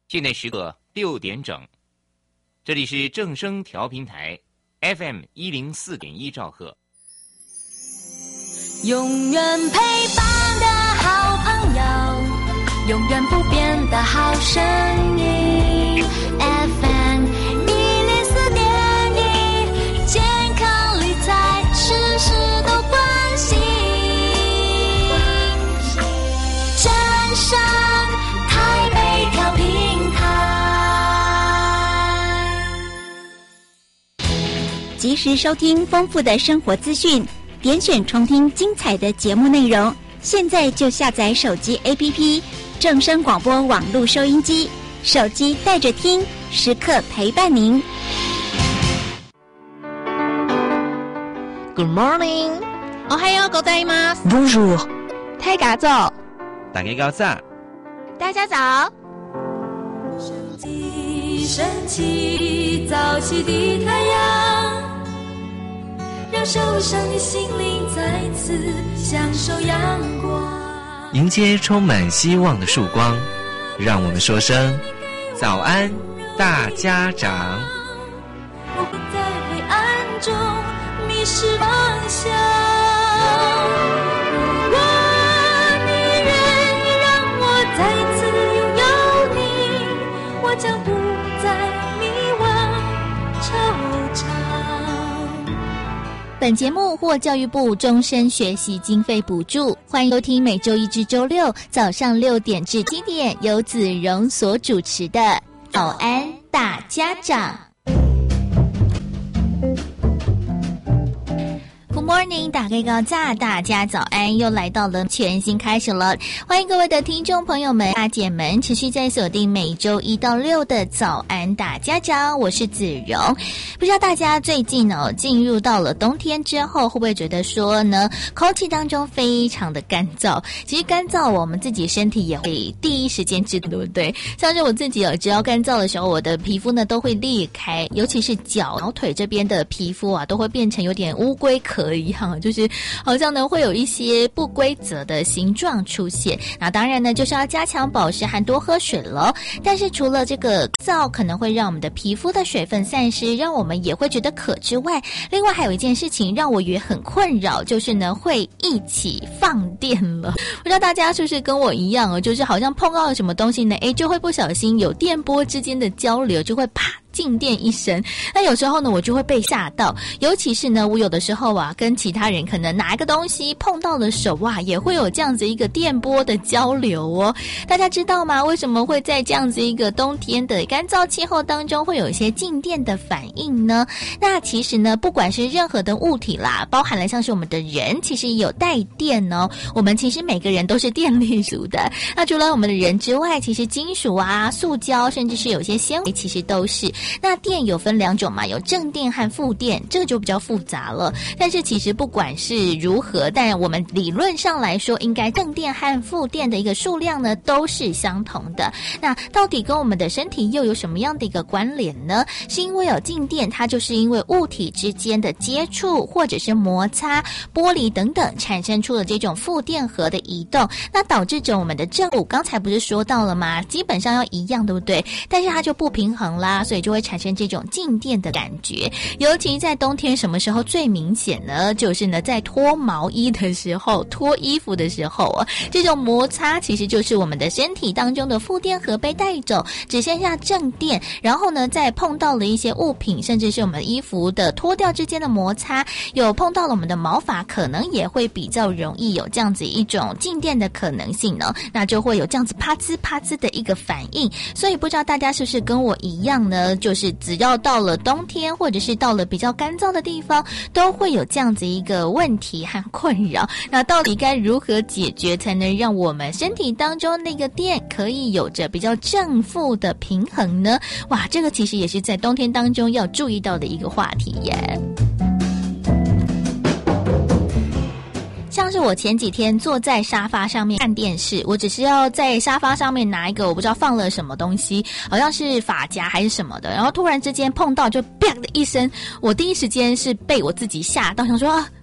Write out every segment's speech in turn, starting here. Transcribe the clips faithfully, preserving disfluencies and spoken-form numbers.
现在时刻六点整，这里是正声调频台 F M 一零四点一兆赫。 永远陪伴的好朋友，永远不变的好声音 F M 一零四点一，健康理财事事都关心，正声台北调频台， 及时收听丰富的生活资讯，点选重听精彩的节目内容，现在就下载手机 A P P 正声广播网络收音机，手机带着听，时刻陪伴您。 Good morning， おはようございます。 Bonjour， 太嘎早， 大家早， 大家早。 升起升起早起的太阳，让受伤的心灵再次享受阳光， 迎接充满希望的曙光，让我们说声早安大家长。 不会在黑暗中迷失方向，如果你愿意让我再次拥有你，我将不再迷惘惆怅。 本节目获教育部终身学习经费补助，欢迎收听每周一至周六早上六点至七点由子荣所主持的早安大家长。Good morning， 打开高架，大家早安，又来到了全新开始了，欢迎各位的听众朋友们、大姐们，持续在锁定每周一到六的早安大家长，我是子荣。不知道大家最近哦，进入到了冬天之后，会不会觉得说呢，空气当中非常的干燥？其实干燥，我们自己身体也会第一时间知道，对不对？像是我自己哦，只要干燥的时候，我的皮肤呢都会裂开，尤其是脚、小腿这边的皮肤啊，都会变成有点乌龟壳一样，就是好像呢会有一些不规则的形状出现。那当然呢，就是要加强保湿和多喝水了。但是除了这个燥可能会让我们的皮肤的水分散失，让我们也会觉得渴之外，另外还有一件事情让我也很困扰，就是呢会一起放电了。不知道大家是不是跟我一样哦，就是好像碰到了什么东西呢，诶，就会不小心有电波之间的交流，就会啪静电一声。那有时候呢我就会被吓到，尤其是呢我有的时候啊跟其他人可能拿一个东西碰到了手啊，也会有这样子一个电波的交流哦。大家知道吗？为什么会在这样子一个冬天的干燥气候当中会有一些静电的反应呢？那其实呢不管是任何的物体啦，包含了像是我们的人其实也有带电哦，我们其实每个人都是电力族的。那除了我们的人之外，其实金属啊、塑胶甚至是有些纤维其实都是。那电有分两种嘛，有正电和负电，这个就比较复杂了。但是其实不管是如何，但我们理论上来说，应该正电和负电的一个数量呢都是相同的。那到底跟我们的身体又有什么样的一个关联呢？是因为有静电，它就是因为物体之间的接触或者是摩擦、玻璃等等，产生出了这种负电荷的移动，那导致着我们的正负，刚才不是说到了吗？基本上要一样，对不对？但是它就不平衡啦，所以就会产生这种静电的感觉。尤其在冬天什么时候最明显呢？就是呢在脱毛衣的时候、脱衣服的时候啊，这种摩擦其实就是我们的身体当中的负电荷被带走，只剩下正电，然后呢再碰到了一些物品，甚至是我们衣服的脱掉之间的摩擦，有碰到了我们的毛发，可能也会比较容易有这样子一种静电的可能性呢，那就会有这样子啪呲啪呲的一个反应。所以不知道大家是不是跟我一样呢，就是只要到了冬天或者是到了比较干燥的地方，都会有这样子一个问题和困扰。那到底该如何解决才能让我们身体当中那个电可以有着比较正负的平衡呢？哇，这个其实也是在冬天当中要注意到的一个话题耶。像是我前几天坐在沙发上面看电视，我只是要在沙发上面拿一个我不知道放了什么东西，好像是发夹还是什么的，然后突然之间碰到就啪的一声，我第一时间是被我自己吓到，想说啊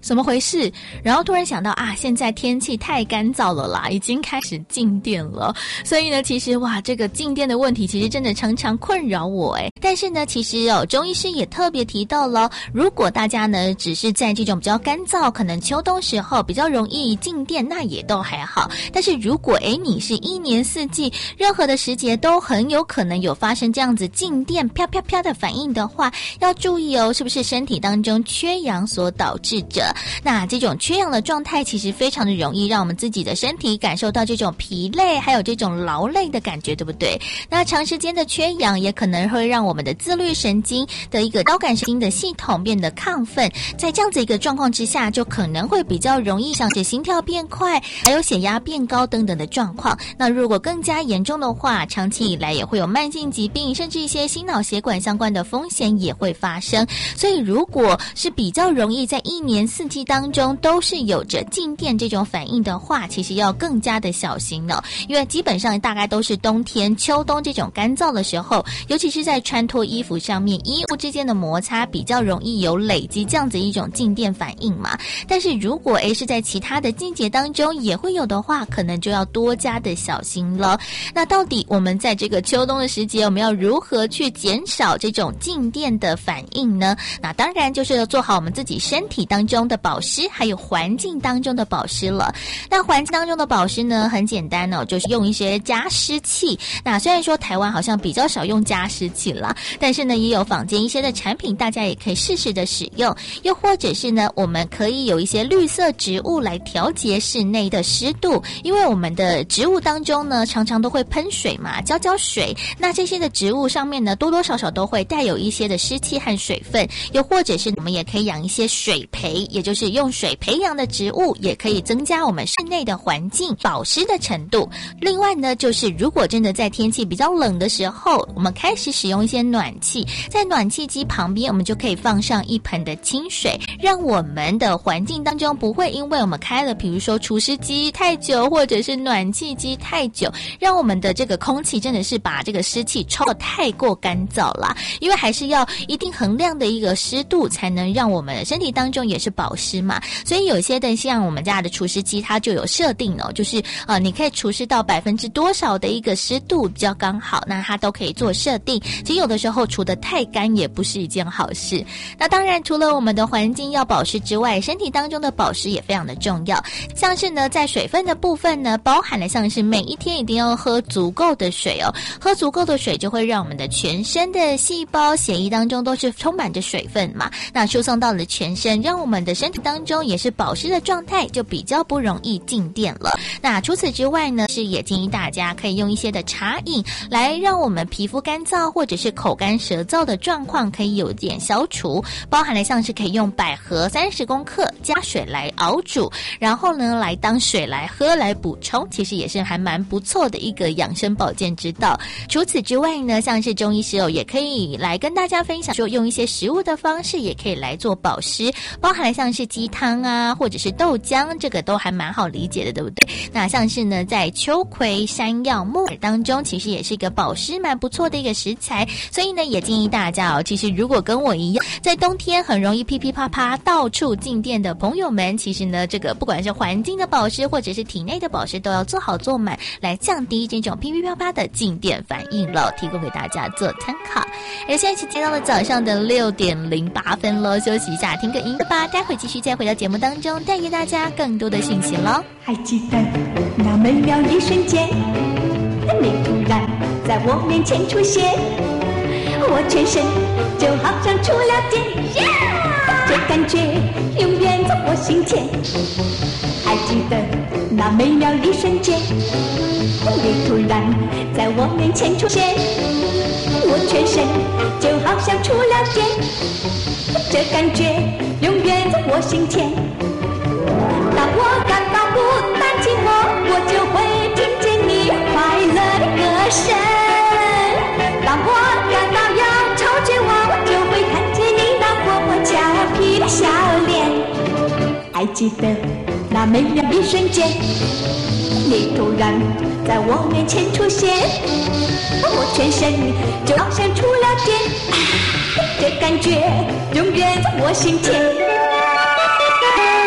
怎么回事？然后突然想到啊，现在天气太干燥了啦，已经开始静电了。所以呢，其实哇，这个静电的问题其实真的常常困扰我诶。但是呢，其实哦，中医师也特别提到了，如果大家呢只是在这种比较干燥，可能秋冬时候比较容易静电，那也都还好。但是如果诶你是一年四季任何的时节都很有可能有发生这样子静电飘飘飘的反应的话，要注意哦，是不是身体当中缺氧所导致者？那这种缺氧的状态其实非常的容易让我们自己的身体感受到这种疲累还有这种劳累的感觉，对不对？那长时间的缺氧也可能会让我们的自律神经的一个交感神经的系统变得亢奋，在这样子一个状况之下，就可能会比较容易像是心跳变快还有血压变高等等的状况。那如果更加严重的话，长期以来也会有慢性疾病甚至一些心脑血管相关的风险也会发生。所以如果是比较容易在一年四季当中都是有着静电这种反应的话，其实要更加的小心呢、哦，因为基本上大概都是冬天秋冬这种干燥的时候，尤其是在穿脱衣服上面，衣物之间的摩擦比较容易有累积这样子一种静电反应嘛。但是如果诶是在其他的季节当中也会有的话，可能就要多加的小心了。那到底我们在这个秋冬的时节，我们要如何去减少这种静电的反应呢？那当然就是要做好我们自己身体当中的保湿，还有环境当中的保湿了。那环境当中的保湿呢，很简单哦，就是用一些加湿器。那虽然说台湾好像比较少用加湿器啦，但是呢，也有坊间一些的产品，大家也可以试试的使用。又或者是呢，我们可以有一些绿色植物来调节室内的湿度，因为我们的植物当中呢，常常都会喷水嘛，浇浇水。那这些的植物上面呢，多多少少都会带有一些的湿气和水分。又或者是我们也可以养一些水培，也就是用水培养的植物，也可以增加我们室内的环境保湿的程度。另外呢，就是如果真的在天气比较冷的时候，我们开始使用一些暖气，在暖气机旁边我们就可以放上一盆的清水，让我们的环境当中不会因为我们开了比如说除湿机太久或者是暖气机太久，让我们的这个空气真的是把这个湿气抽得太过干燥啦。因为还是要一定衡量的一个湿度，才能让我们身体当中也是保湿嘛。所以有些的像我们家的除湿机，它就有设定哦，就是呃你可以除湿到百分之多少的一个湿度比较刚好，那它都可以做设定。其实有的时候除得太干也不是一件好事。那当然除了我们的环境要保湿之外，身体当中的保湿也非常的重要。像是呢在水分的部分呢，包含了像是每一天一定要喝足够的水哦，喝足够的水就会让我们的全身的细胞血液当中都是充满着水分嘛，那输送到了全身，让我们的身体当中也是保湿的状态，就比较不容易静电了。那除此之外呢，是也建议大家可以用一些的茶饮来让我们皮肤干燥或者是口干舌燥的状况可以有点消除，包含了像是可以用百合三十公克加水来熬煮，然后呢来当水来喝来补充，其实也是还蛮不错的一个养生保健之道。除此之外呢，像是中医师哦也可以来跟大家分享说，用一些食物的方式也可以来做保湿，包含了像是鸡汤啊或者是豆浆，这个都还蛮好理解的，对不对？那像是呢在秋葵、山药、木耳当中，其实也是一个保湿蛮不错的一个食材。所以呢也建议大家哦，其实如果跟我一样在冬天很容易噼噼啪啪到处静电的朋友们，其实呢这个不管是环境的保湿或者是体内的保湿都要做好做满，来降低这种噼噼啪啪的静电反应了，提供给大家做参考。而现在是接到了早上的六点零八分了，休息一下听个音乐吧，待会继续再回到节目当中带给大家更多的讯息咯。 还记得那美妙一瞬间，你突然在我面前出现，我全身就好像触了电，这感觉永远在我心田。还记得那美妙一瞬间，你突然在我面前出现，我全身就好像触了电，这感觉永远在我心田。当我感到孤单寂寞，我就会听见你快乐的歌声，当我感到忧愁绝望，我就会看见你那活泼俏皮的笑脸。还记得那美妙一瞬间，你突然在我面前出现，我全身就好像触了电，这感觉永远在我心田。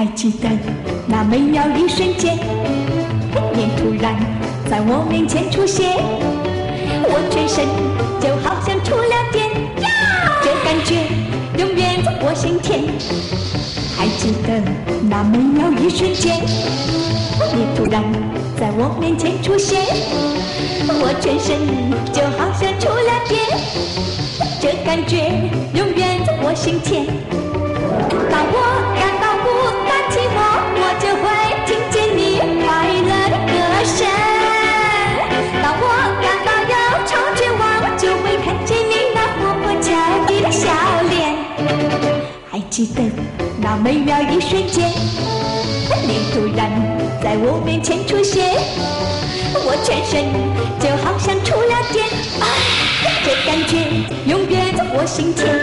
还记得那美妙一瞬间，你突然在我面前出现，我全身就好像触了电，这感觉永远在我心田。还记得那美妙一瞬间，你突然在我面前出现，我全身就好像触了电，这感觉永远在我心田。当我感到孤单寂寞，我就会听见你快乐的歌声，当我感到忧愁绝望，就会看见你那活泼俏皮的笑脸。还记得那美妙一瞬间，你突然在我面前出现，我全身就好像触了电，这感觉永远在我心田。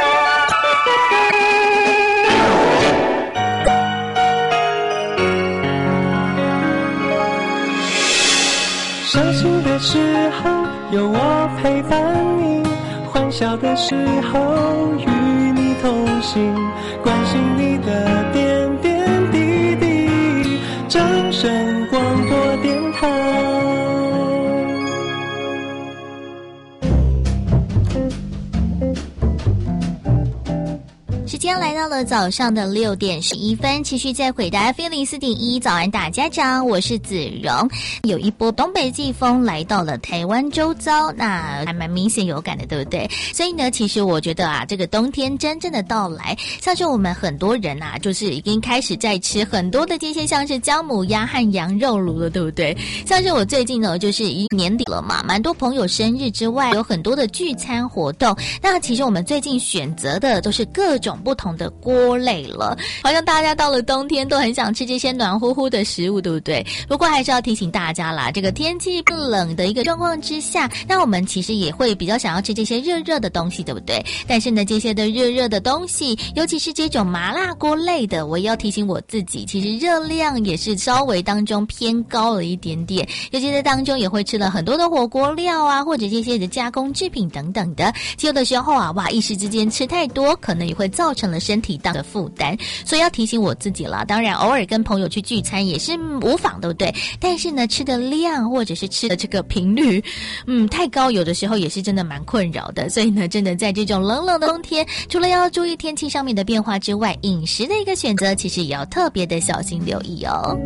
伤心的时候有我陪伴你，欢笑的时候与你同行，关心你的点点滴滴。正声广播电台。 时间来到了早上的六点十一分，持续在回答 F M 零四点一早安大家长，我是子荣。有一波东北季风来到了台湾周遭，那还蛮明显有感的，对不对？所以呢，其实我觉得啊，这个冬天真正的到来，像是我们很多人啊，就是已经开始在吃很多的这些像是姜母鸭和羊肉炉了，对不对？像是我最近呢，就是已经年底了嘛，蛮多朋友生日之外，有很多的聚餐活动。那其实我们最近选择的都是各种不同的锅类了，好像大家到了冬天都很想吃这些暖乎乎的食物，对不对？不过还是要提醒大家啦，这个天气不冷的一个状况之下，那我们其实也会比较想要吃这些热热的东西，对不对？但是呢，这些的热热的东西，尤其是这种麻辣锅类的，我也要提醒我自己，其实热量也是稍微当中偏高了一点点，尤其在当中也会吃了很多的火锅料啊，或者这些的加工制品等等的，有的时候啊，哇，一时之间吃太多，可能也会造成了身体当的负担，所以要提醒我自己了。当然偶尔跟朋友去聚餐也是无妨，对不对？但是呢，吃的量或者是吃的这个频率嗯，太高，有的时候也是真的蛮困扰的。所以呢，真的在这种冷冷的冬天，除了要注意天气上面的变化之外，饮食的一个选择其实也要特别的小心留意哦。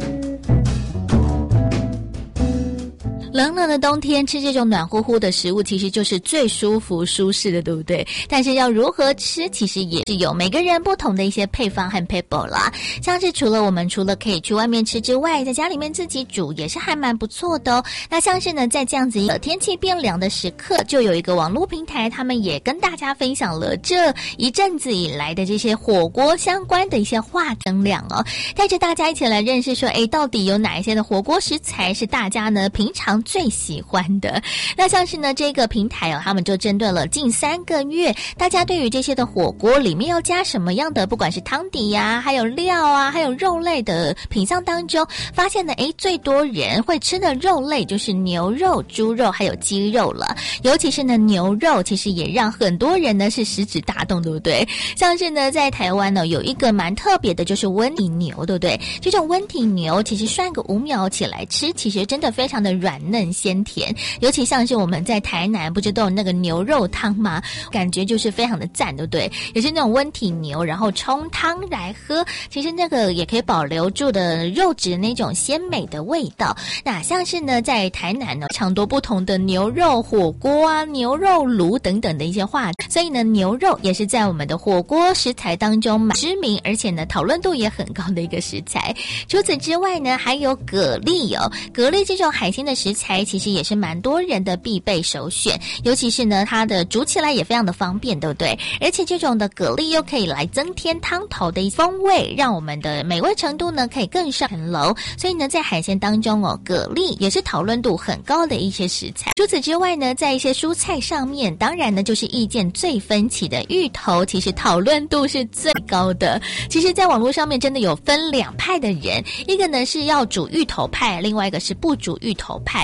冷冷的冬天吃这种暖乎乎的食物，其实就是最舒服舒适的，对不对？但是要如何吃，其实也是有每个人不同的一些配方和配方啦。像是除了我们除了可以去外面吃之外，在家里面自己煮也是还蛮不错的哦。那像是呢，在这样子一个天气变凉的时刻，就有一个网络平台，他们也跟大家分享了这一阵子以来的这些火锅相关的一些话增量哦，带着大家一起来认识说，诶，到底有哪一些的火锅食材是大家呢平常最喜欢的。那像是呢这个平台哦，他们就针对了近三个月大家对于这些的火锅里面要加什么样的，不管是汤底呀、啊、还有料啊还有肉类的品项当中，发现呢诶最多人会吃的肉类就是牛肉、猪肉还有鸡肉了。尤其是呢牛肉其实也让很多人呢是食指大动，对不对？像是呢在台湾呢有一个蛮特别的就是温体牛，对不对？这种温体牛其实涮个五秒起来吃，其实真的非常的软嫩鲜甜，尤其像是我们在台南不是都有那个牛肉汤吗？感觉就是非常的赞，对不对？也是那种温体牛然后冲汤来喝，其实那个也可以保留住的肉质那种鲜美的味道。那像是呢在台南呢常多不同的牛肉火锅啊、牛肉炉等等的一些话，所以呢牛肉也是在我们的火锅食材当中蛮知名，而且呢讨论度也很高的一个食材。除此之外呢还有蛤蜊哦，蛤蜊这种海鲜的食材其实也是蛮多人的必备首选，尤其是呢它的煮起来也非常的方便，对不对？而且这种的蛤蜊又可以来增添汤头的风味，让我们的美味程度呢可以更上层楼。所以呢在海鲜当中哦，蛤蜊也是讨论度很高的一些食材。除此之外呢，在一些蔬菜上面，当然呢就是意见最分歧的芋头，其实讨论度是最高的。其实在网络上面真的有分两派的人，一个呢是要煮芋头派，另外一个是不煮芋头派。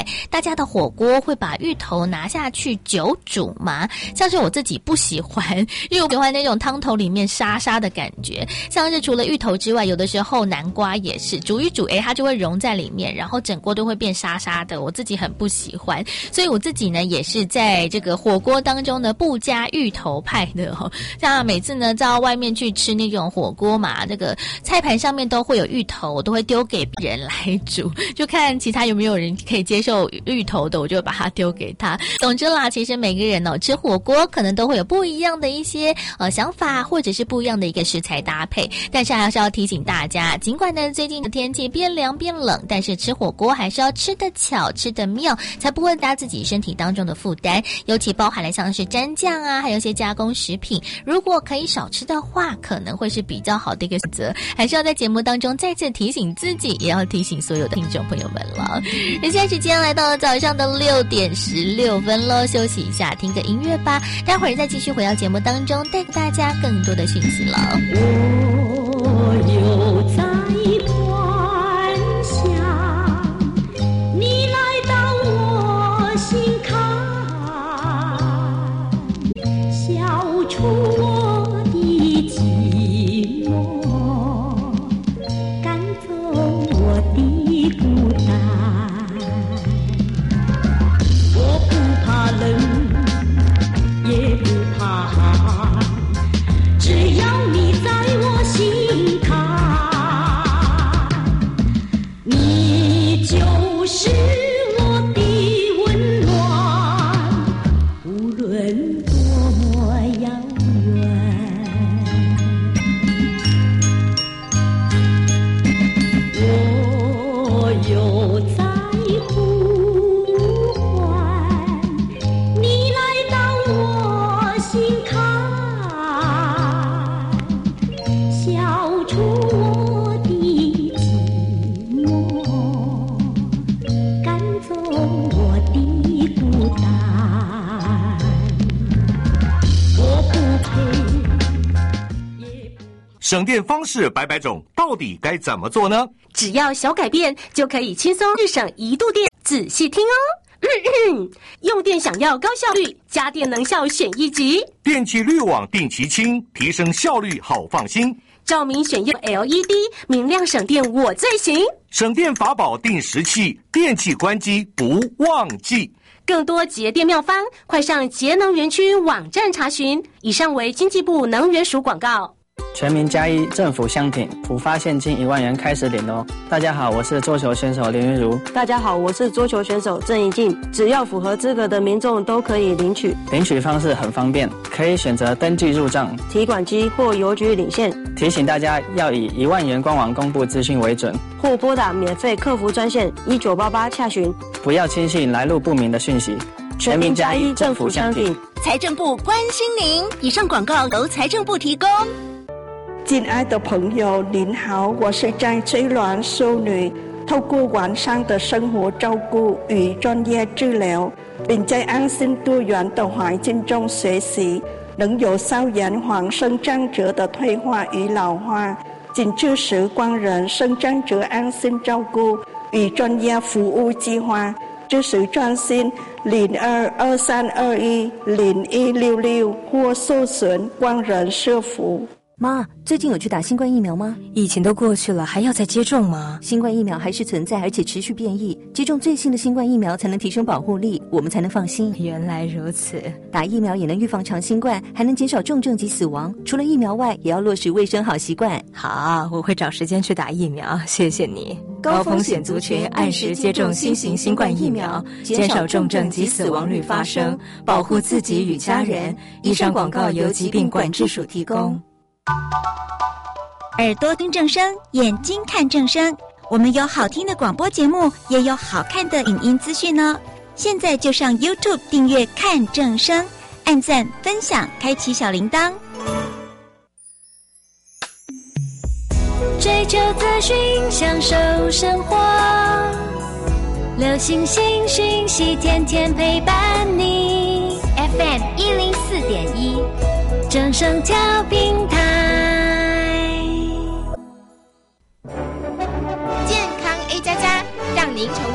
大家的火锅会把芋头拿下去久煮吗？像是我自己不喜欢，因为我喜欢那种汤头里面沙沙的感觉。像是除了芋头之外，有的时候南瓜也是煮一煮，诶，它就会融在里面，然后整锅都会变沙沙的，我自己很不喜欢。所以我自己呢也是在这个火锅当中呢不加芋头派的哦。像每次呢到外面去吃那种火锅嘛，这个菜盘上面都会有芋头，我都会丢给别人来煮，就看其他有没有人可以接受芋头的，我就把它丢给他。总之啦，其实每个人哦吃火锅可能都会有不一样的一些呃想法，或者是不一样的一个食材搭配。但是还是要提醒大家，尽管呢最近的天气变凉变冷，但是吃火锅还是要吃得巧吃得妙，才不会搭自己身体当中的负担。尤其包含了像是蘸酱啊，还有一些加工食品，如果可以少吃的话，可能会是比较好的一个选择。还是要在节目当中再次提醒自己，也要提醒所有的听众朋友们了。现在时间来到了早上的六点十六分咯，休息一下，听个音乐吧。待会儿再继续回到节目当中，带给大家更多的讯息了。 我又在幻想，你来到我心坎，消除我的寂寞，赶走我的孤单。我不怕冷，也不怕寒，只要你在我心坎，你就是我的温暖，无论多么遥远。我又在呼唤，你来到我心坎，消除我的寂寞，赶走我的孤单。我不配，也不省电方式百百种，到底该怎么做呢？ 只要小改变，就可以轻松日省一度电。仔细听哦。嗯嗯，用电想要高效率，家电能效选一级。 电器滤网定期清，提升效率好放心。 照明选用 L E D， 明亮省电我最行。 省电法宝定时器，电器关机不忘记。 更多节电妙方，快上节能园区网站查询。以上为经济部能源署广告。 全民加一，政府相挺，普发现金一万元开始领哦！大家好，我是桌球选手林云如。 大家好，我是桌球选手郑怡静。只要符合资格的民众都可以领取。 领取方式很方便，可以选择登记入账、 提款机或邮局领现。 提醒大家要以一万元官网公布资讯为准， 或拨打免费客服专线一九八八洽询。 不要轻信来路不明的讯息。全民加一，政府相挺。 财政部关心您。以上广告由财政部提供。 亲爱的朋友，您好，我是张翠鸾淑女。透过完善的生活照顾与专业治疗，并在安心多元的环境中学习，能有效延缓生长者的退化与老化。仅支持光人生长者安心照顾与专业服务计划，支持专线零二二三二一零一六六或搜寻光人社服。 妈，最近有去打新冠疫苗吗？ 疫情都过去了，还要再接种吗？ 新冠疫苗还是存在，而且持续变异。接种最新的新冠疫苗才能提升保护力，我们才能放心。 原来如此， 打疫苗也能预防长新冠，还能减少重症及死亡。除了疫苗外，也要落实卫生好习惯。 好，我会找时间去打疫苗，谢谢你。高风险族群按时接种新型新冠疫苗，减少重症及死亡率发生，保护自己与家人。以上广告由疾病管制署提供。 耳朵听正声，眼睛看正声。我们有好听的广播节目，也有好看的影音资讯哦。现在就上 YouTube 订阅看正声，按赞、分享，开启小铃铛。 追求资讯，享受生活，流星星讯息，天天陪伴你。F M 一零四点一，正声调频台。 健康 A 加加，让您成为乐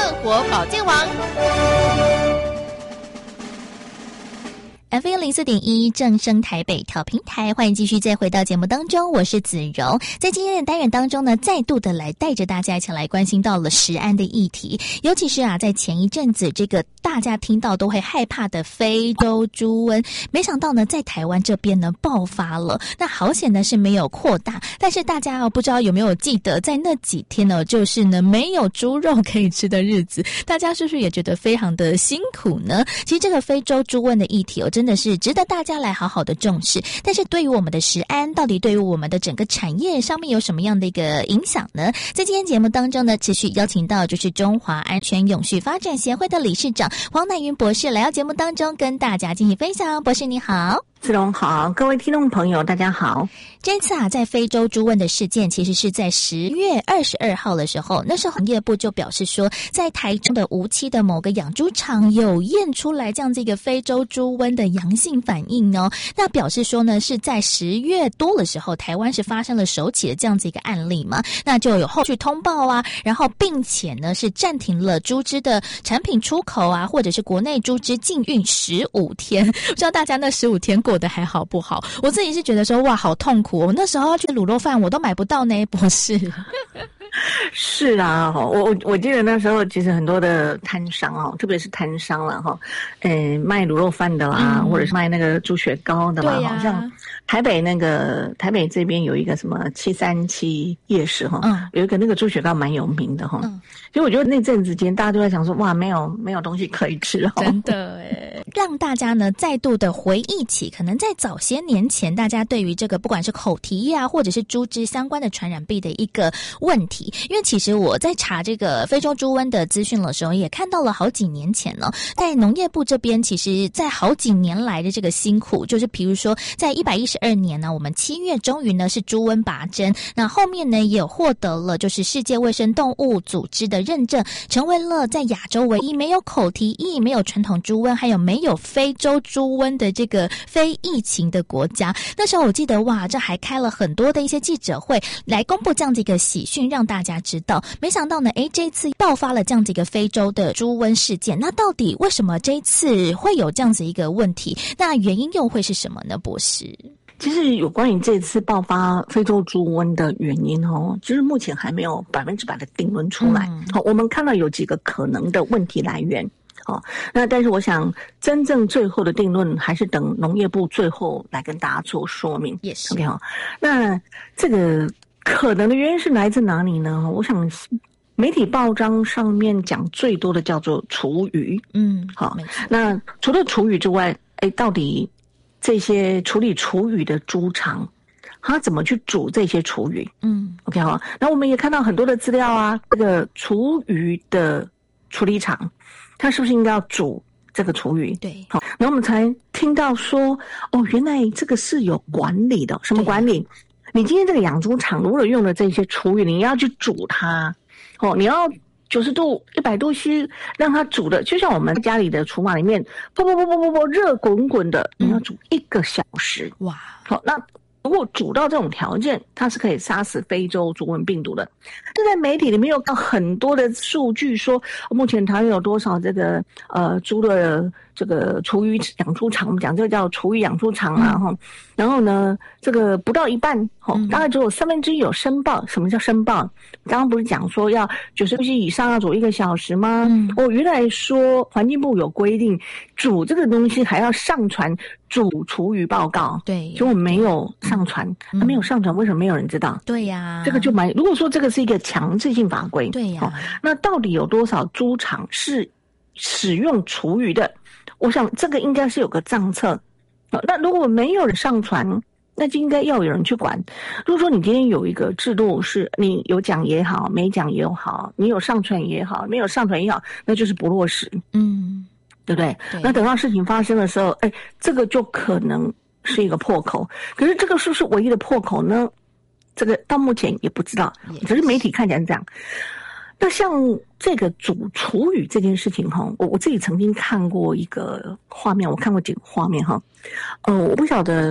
活保健王。F M 零四点一正声台北调频台，欢迎继续再回到节目当中，我是子荣。在今天的单元当中呢，再度的来带着大家一起来关心到了食安的议题，尤其是啊，在前一阵子这个大家听到都会害怕的非洲猪瘟，没想到呢，在台湾这边呢爆发了。那好险呢是没有扩大，但是大家哦不知道有没有记得，在那几天呢，就是呢没有猪肉可以吃的日子，大家是不是也觉得非常的辛苦呢？其实这个非洲猪瘟的议题哦，真的是值得大家来好好的重视。但是对于我们的食安，到底对于我们的整个产业上面有什么样的一个影响呢？在今天节目当中呢，持续邀请到就是中华安全永续发展协会的理事长黄乃云博士来到节目当中跟大家进行分享。博士你好。 子龙好，各位听众朋友大家好。 这次啊，在非洲猪瘟的事件，其实是在十月二十二号的时候，那时候农业部就表示说，在台中的无期的某个养猪场有验出来这样子一个非洲猪瘟的阳性反应哦。那表示说呢，是在十月多的时候，台湾是发生了首起的这样子一个案例嘛，那就有后续通报啊，然后并且呢是暂停了猪只的产品出口啊，或者是国内猪只禁运十五天。不知道大家那十五天过得还好不好？我自己是觉得说哇好痛苦，我那时候要去卤肉饭我都买不到呢，博士。 是啊，我我我记得那时候其实很多的摊商哦，特别是摊商了哈，呃，卖卤肉饭的啦，嗯、或者是卖那个猪血糕的啦，好、啊、像台北那个台北这边有一个什么七三七夜市哈，嗯、有一个那个猪血糕蛮有名的哈。嗯、所以我觉得那阵子间大家都在想说，哇，没有没有东西可以吃哦， 真的哎，让大家呢再度的回忆起，可能在早些年前，大家对于这个不管是口蹄疫啊，或者是猪只相关的传染病的一个问题。因为其实我在查这个非洲猪瘟的资讯的时候，也看到了好几年前呢，在农业部这边，其实在好几年来的这个辛苦，就是比如说在一百一十二年呢，我们七月终于呢是猪瘟拔针，那后面呢也有获得了就是世界卫生动物组织的认证，成为了在亚洲唯一没有口蹄疫、没有传统猪瘟，还有没有非洲猪瘟的这个非疫情的国家。那时候我记得哇，这还开了很多的一些记者会来公布这样的一个喜讯，让大家知道。没想到呢，诶，这一次爆发了这样子一个非洲的猪瘟事件，那到底为什么这一次会有这样子一个问题？那原因又会是什么呢？博士， 其实有关于这次爆发非洲猪瘟的原因哦，其实目前还没有百分之百的定论出来。好、嗯，我们看到有几个可能的问题来源。哦，那但是我想，真正最后的定论还是等农业部最后来跟大家做说明。 也是 OK 哈。那这个可能的原因是来自哪里呢？我想媒体报章上面讲最多的叫做厨余。嗯，好。那除了厨余之外，哎，到底这些处理厨余的猪场，它怎么去煮这些厨余？嗯 ，OK 哈。那我们也看到很多的资料啊，这个厨余的处理厂。他是不是应该要煮这个厨余？ 对， 好，然后我们才听到说，哦，原来这个是有管理的。什么管理？你今天这个养猪场如果用了这些厨余，你要去煮它，哦，你要九十度、一百度 C 让它煮的，就像我们家里的厨房里面，啵啵啵啵啵啵热滚滚的，你要煮一个小时。哇，好，那如果煮到这种条件，它是可以杀死非洲猪瘟病毒的。这在媒体里面有到很多的数据说，目前台湾有多少这个呃猪的这个厨余养猪场，我们讲这个叫厨余养猪场啊哈、嗯。然后呢，这个不到一半，哦、嗯，大概只有三分之一有申报。什么叫申报？刚刚不是讲说要九十度 C 以上要煮一个小时吗？嗯，哦，原来说环境部有规定，煮这个东西还要上传煮厨余报告。 对， 结果没有上传，那、嗯、没有上传，为什么没有人知道？ 对呀、啊， 这个就蛮。如果说这个是一个强制性法规， 对呀、啊哦， 那到底有多少猪场是使用厨余的？我想这个应该是有个账册。那如果没有人上传，那就应该要有人去管。如果说你今天有一个制度，是你有讲也好，没讲也好，你有上传也好，没有上传也好，那就是不落实。嗯，对不对？对，那等到事情发生的时候，哎，这个就可能是一个破口。可是这个是不是唯一的破口呢？这个到目前也不知道，只是媒体看起来是这样。那像这个煮厨余这件事情哈，我我自己曾经看过一个画面，我看过几个画面哈，呃，我不晓得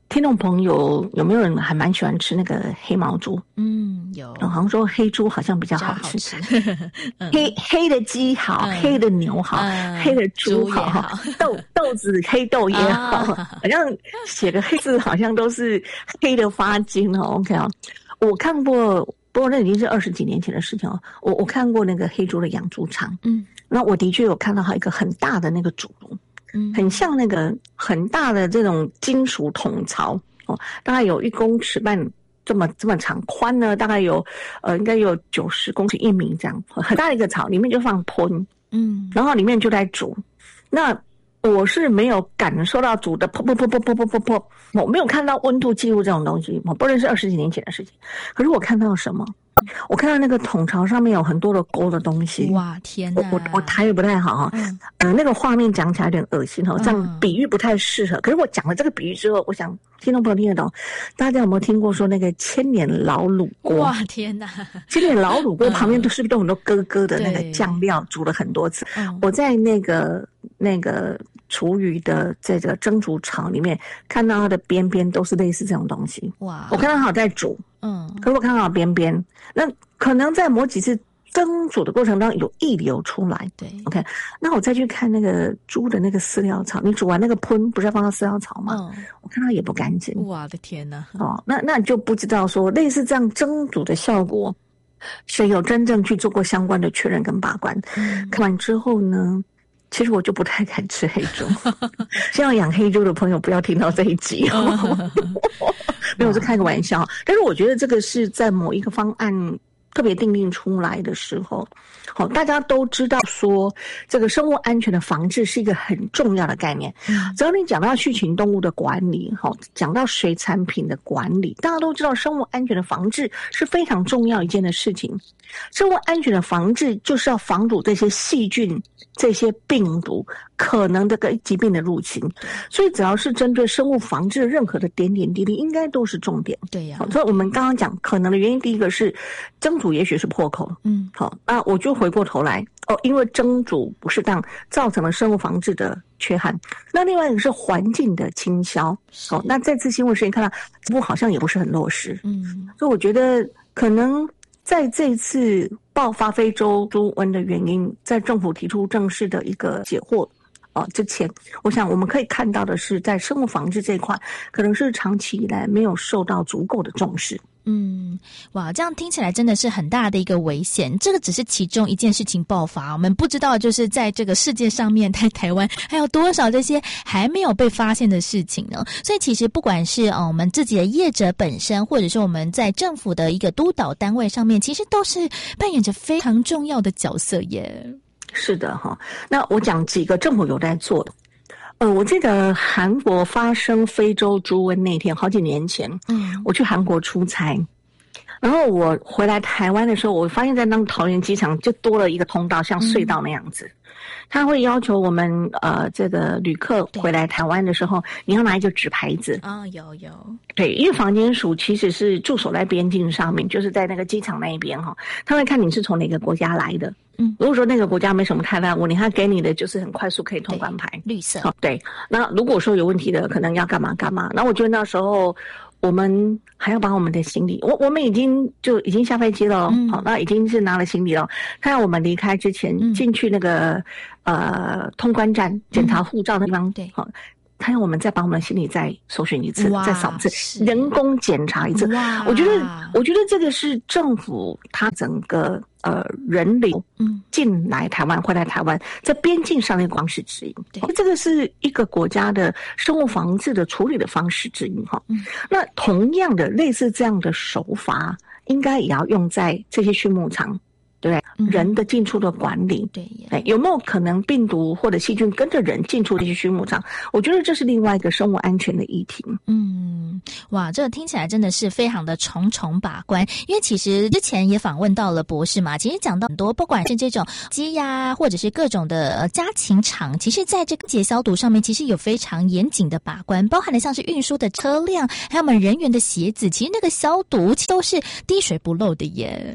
听众朋友有没有人还蛮喜欢吃那个黑毛猪？ 嗯，有， 好像说黑猪好像比较好吃， 好吃嗯、黑黑的鸡好、嗯，黑的牛好，嗯、黑的猪好，好豆豆子黑豆也好，啊、好像写个黑字好像都是黑的发金哦。OK 啊，我看过，不过那已经是二十几年前的事情哦。我我看过那个黑猪的养猪场，嗯，那我的确有看到它一个很大的那个主炉。很像那个很大的这种金属桶槽哦，大概有一公尺半这么这么长，宽呢大概有呃应该有九十公尺一米这样，很大的一个槽，里面就放盆，嗯，然后里面就在煮。那我是没有感受到煮的噗噗噗噗噗噗噗噗，我没有看到温度记录这种东西，我不认识二十几年前的事情。可是我看到什么？我看到那个桶槽上面有很多的勾的东西。 哇，天哪！ 我我我台语不太好哈，嗯，呃，那个画面讲起来有点恶心哦，这样比喻不太适合。嗯、可是我讲了这个比喻之后，我想听众朋友听得懂。大家有没有听过说那个千年老卤锅？ 哇，天哪！ 千年老卤锅旁边都是不是都很多哥哥的那个酱料，煮了很多次。嗯、我在那个那个厨余的这个蒸煮厂里面看到它的边边都是类似这种东西。哇！我看到它有在煮。嗯，可是我看到边边，那可能在某几次蒸煮的过程当中有溢流出来。对 ，OK， 那我再去看那个猪的那个饲料槽，你煮完那个盆不是要放到饲料槽吗？嗯，我看到也不干净。 我的天哪！ 哦，那那就不知道说类似这样蒸煮的效果，谁有真正去做过相关的确认跟把关？嗯、看完之后呢？其实我就不太敢吃黑猪，希望养黑猪的朋友不要听到这一集。没有，是开个玩笑。但是我觉得这个是在某一个方案特别定定出来的时候，好，大家都知道说这个生物安全的防治是一个很重要的概念。只要你讲到畜禽动物的管理，好，讲到水产品的管理，大家都知道生物安全的防治是非常重要一件的事情。生物安全的防治就是要防堵这些细菌、这些病毒可能的个疾病的入侵，所以只要是针对生物防治任何的点点滴滴，应该都是重点。 对呀、 啊，所以我们刚刚讲可能的原因，第一个是蒸煮也许是破口，嗯，好，那我就回过头来哦，因为蒸煮不适当造成了生物防治的缺憾。那另外一个是环境的倾销，好，那这次新闻事件看到，不好像也不是很落实，嗯，所以我觉得可能。在这次爆发非洲猪瘟的原因，在政府提出正式的一个解惑啊之前，我想我们可以看到的是，在生物防治这一块，可能是长期以来没有受到足够的重视。 嗯，哇，这样听起来真的是很大的一个危险。这个只是其中一件事情爆发，我们不知道就是在这个世界上面，在台湾还有多少这些还没有被发现的事情呢？所以其实不管是呃我们自己的业者本身，或者是我们在政府的一个督导单位上面，其实都是扮演着非常重要的角色耶。 是的哈，那我讲几个政府有在做的。呃，我记得韩国发生非洲猪瘟那天，好几年前，嗯，我去韩国出差，然后我回来台湾的时候，我发现在那个桃园机场就多了一个通道，像隧道那样子。嗯，他会要求我们呃这个旅客回来台湾的时候，你要拿一个纸牌子啊、哦，有有， 对，因为防检署其实是驻守在边境上面，就是在那个机场那一边哈，他会看你是从哪个国家来的。嗯，如果说那个国家没什么太大问题，他给你的就是很快速可以通关牌， 绿色。 好，对。那如果说有问题的，可能要干嘛干嘛。那我觉得那时候我们还要把我们的行李，我我们已经就已经下飞机了，嗯，好，那已经是拿了行李了。他要我们离开之前，嗯，进去那个呃通关站检查护照的地方，对，好。他要我们再把我们的行李再搜寻一次，再扫一次，人工检查一次。我觉得，我觉得这个是政府他整个呃人流进来台湾、回来台湾，在边境上的方式之一。这个是一个国家的生物防治的处理的方式之一哈。嗯，那同样的类似这样的手法，应该也要用在这些畜牧场。对不对？嗯、人的进出的管理，对，哎，有没有可能病毒或者细菌跟着人进出这些畜牧场？我觉得这是另外一个生物安全的议题。 嗯，哇，这个听起来真的是非常的重重把关。因为其实之前也访问到了博士嘛，其实讲到很多，不管是这种鸡呀，或者是各种的呃家禽场，其实在这个节消毒上面，其实有非常严谨的把关，包含了像是运输的车辆，还有我们人员的鞋子，其实那个消毒都是滴水不漏的耶。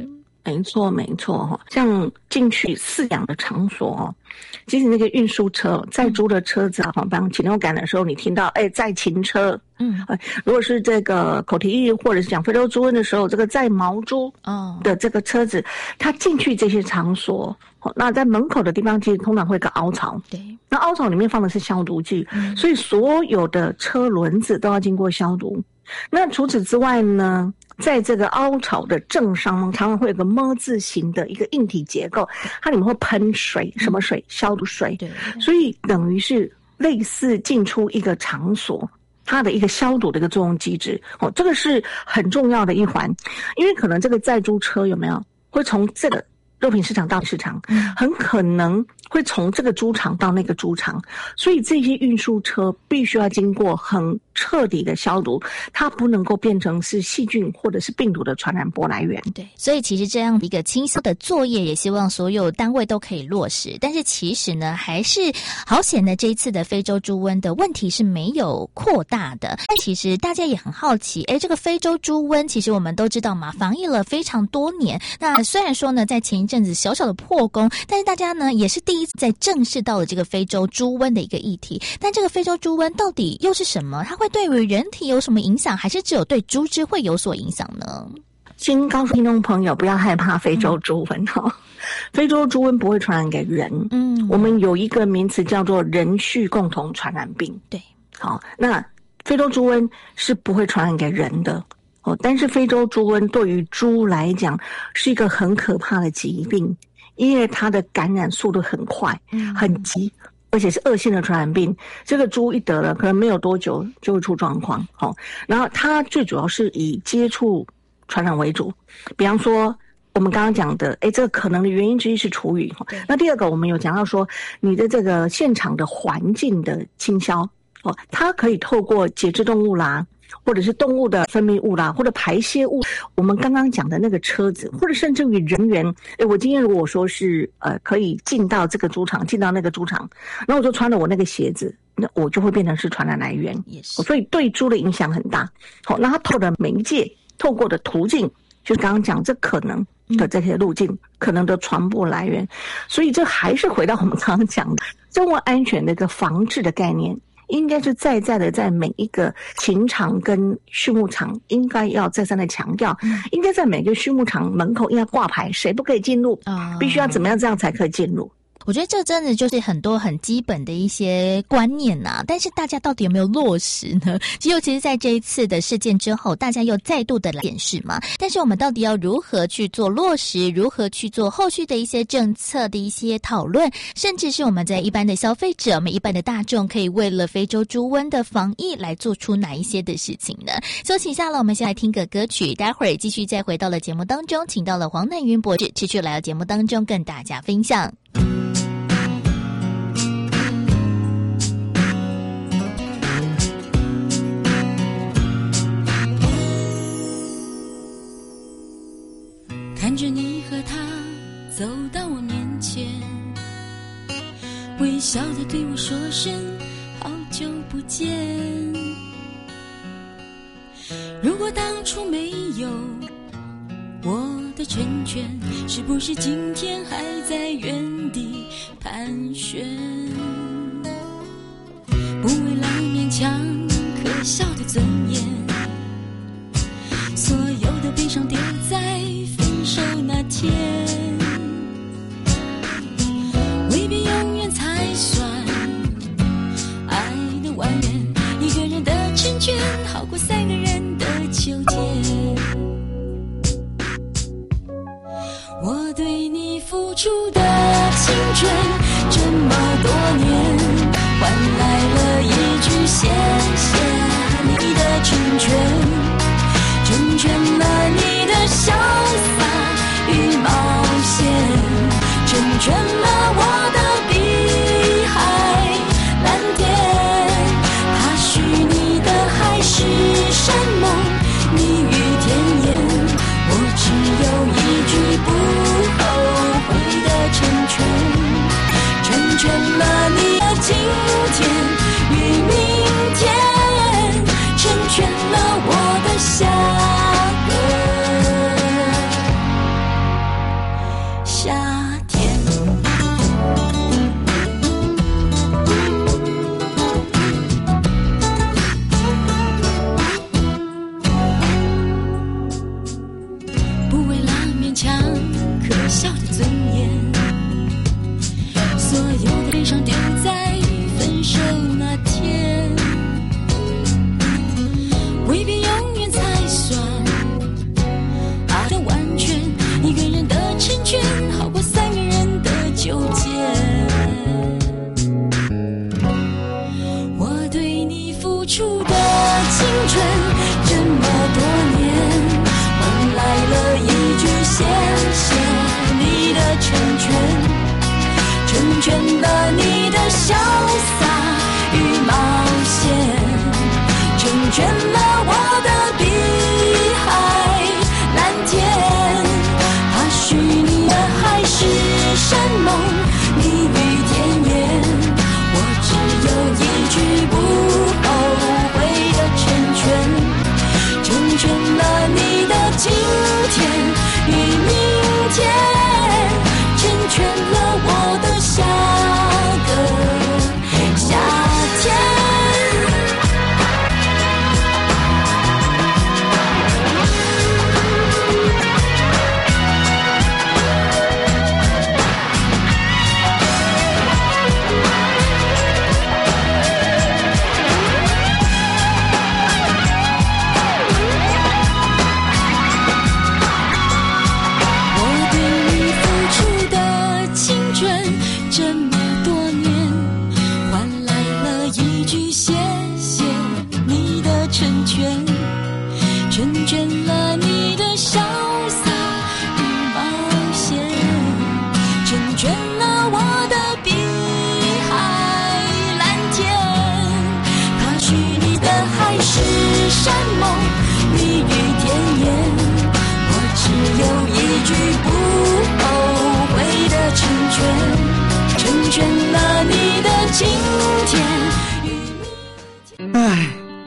没错，没错哈。像进去饲养的场所哦，其实那个运输车载猪的车子啊，比方禽流感的时候，你听到哎载禽车，嗯，如果是这个口蹄疫或者是讲非洲猪瘟的时候，这个载毛猪的这个车子，它进去这些场所，那在门口的地方其实通常会有个凹槽，对，那凹槽里面放的是消毒剂，嗯，所以所有的车轮子都要经过消毒。那除此之外呢，在这个凹槽的正上方常常会有个么字形的一个硬体结构，它里面会喷水，什么水？消毒水。对，所以等于是类似进出一个场所，它的一个消毒的一个作用机制。哦，这个是很重要的一环，因为可能这个载猪车有没有会从这个肉品市场到市场，很可能会从这个猪场到那个猪场，所以这些运输车必须要经过很彻底的消毒，它不能够变成是细菌或者是病毒的传染波来源。 对，所以其实这样的一个清消的作业，也希望所有单位都可以落实。但是其实呢，还是好险呢，这一次的非洲猪瘟的问题是没有扩大的。但其实大家也很好奇，诶，这个非洲猪瘟，其实我们都知道嘛，防疫了非常多年。那虽然说呢，在前一阵子小小的破功，但是大家呢也是第一次在正视到了这个非洲猪瘟的一个议题。但这个非洲猪瘟到底又是什么？它会对于人体有什么影响，还是只有对猪只会有所影响呢？ 先告诉听众朋友，不要害怕非洲猪瘟哦。嗯、非洲猪瘟不会传染给人。嗯，我们有一个名词叫做人畜共同传染病。对，好，那非洲猪瘟是不会传染给人的哦，但是非洲猪瘟对于猪来讲是一个很可怕的疾病，因为它的感染速度很快，嗯、很急。而且是恶性的传染病，这个猪一得了，可能没有多久就会出状况。好，然后它最主要是以接触传染为主。比方说，我们刚刚讲的，诶，这个可能的原因之一是厨余。那第二个，我们有讲到说，你的这个现场的环境的清消，哦，它可以透过节肢动物啦，或者是动物的分泌物啦，或者排泄物，我们刚刚讲的那个车子，或者甚至于人员，诶，我今天如果说是呃可以进到这个猪场，进到那个猪场，然后我就穿了我那个鞋子，那我就会变成是传染来源，也是，所以对猪的影响很大。好，那它透过的媒介，透过的途径，就是刚刚讲这可能的这些路径，嗯、可能的传播来源，所以这还是回到我们刚刚讲的动物安全的一个防治的概念。应该是再再的在每一个禽场跟畜牧场应该要再三的强调，嗯、应该在每个畜牧场门口应该挂牌，谁不可以进入，哦、必须要怎么样这样才可以进入。 我觉得这真的就是很多很基本的一些观念啊，但是大家到底有没有落实呢？尤其是在这一次的事件之后，大家又再度的来检视嘛。但是我们到底要如何去做落实，如何去做后续的一些政策的一些讨论，甚至是我们在一般的消费者，我们一般的大众可以为了非洲猪瘟的防疫来做出哪一些的事情呢？休息一下了，我们先来听个歌曲，待会儿继续再回到了节目当中，请到了黄乃云博士持续来到节目当中跟大家分享。 看着你和他走到我面前，微笑地对我说声好久不见。如果当初没有我的成全，是不是今天还在原地盘旋？不为了勉强可笑的尊严，所有的悲伤丢在分手那天，未必永远才算爱的完美，一个人的成全好过三个人的纠结。我对你付出的青春这么多年，换来了一句谢谢你的成全，成全了你的潇洒与冒险，成全了我的碧海蓝天。他许你的海誓山盟，蜜语甜言，我只有一句不后悔的成全，成全了你的今天与明天，成全了我